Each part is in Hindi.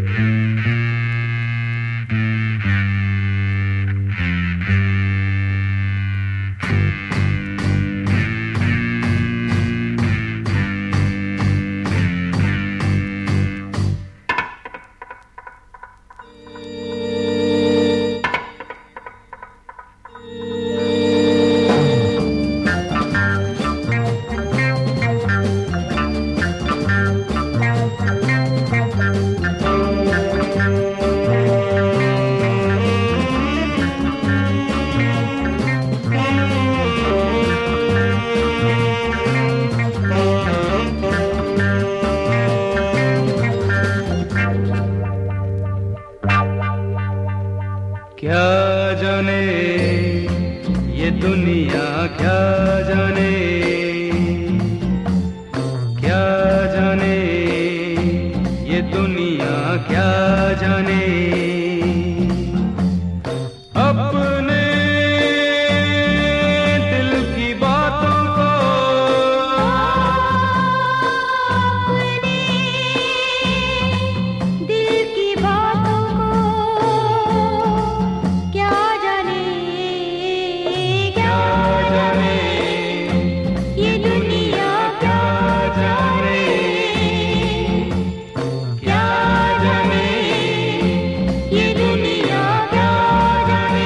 क्या जाने ये दुनिया, क्या जाने, क्या जाने ये दुनिया, क्या जाने अपने दिल की बातों को, अपने दिल की बातों को क्या जाने, क्या जाने ये दुनिया, क्या जाने, क्या जाने ये दुनिया, क्या जाने।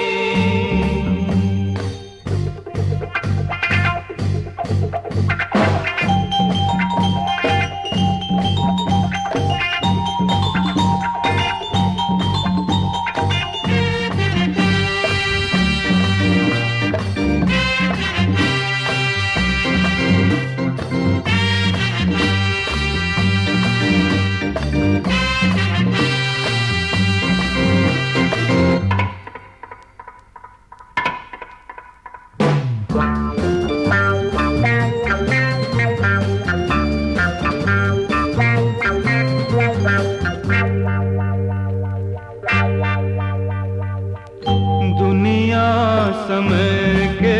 दुनिया समय के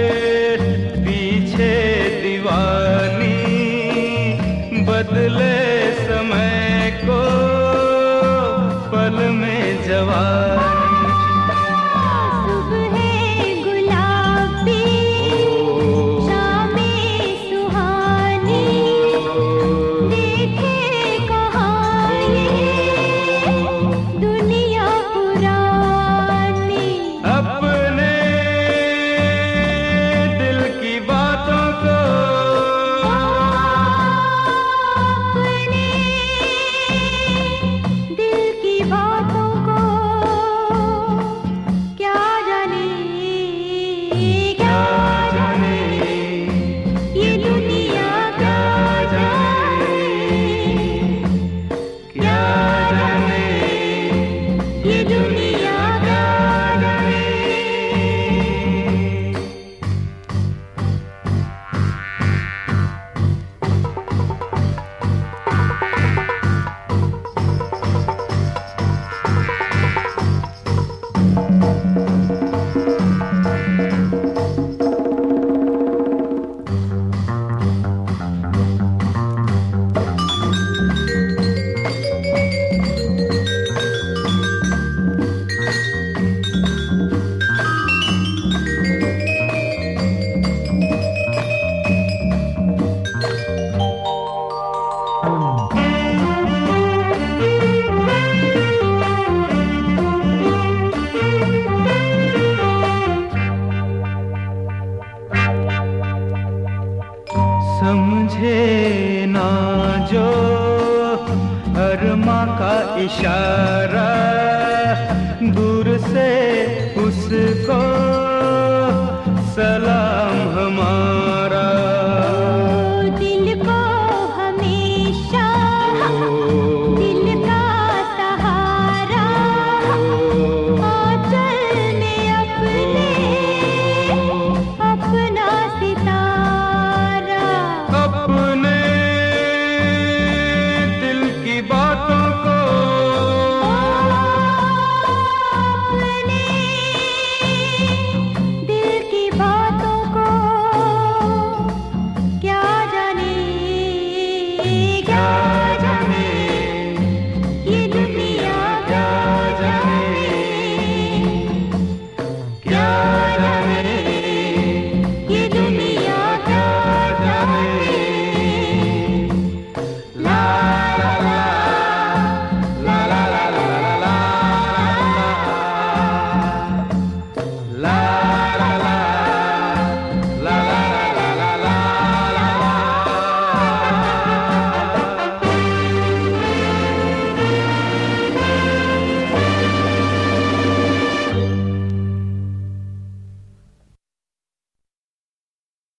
पीछे दीवानी, बदले समय को पल में जवानी। सुबह गुलाबी, शामें सुहानी, देखे कहाँ ये दुनिया पुरानी। अपने दिल की बातों को, अपने दिल की बातों को क्या जाने, क्या जाने ये दुनिया, क्या जाने, क्या जाने ये दुनिया, क्या जाने। समझे ना जो अरमा का इशारा, दूर से उसको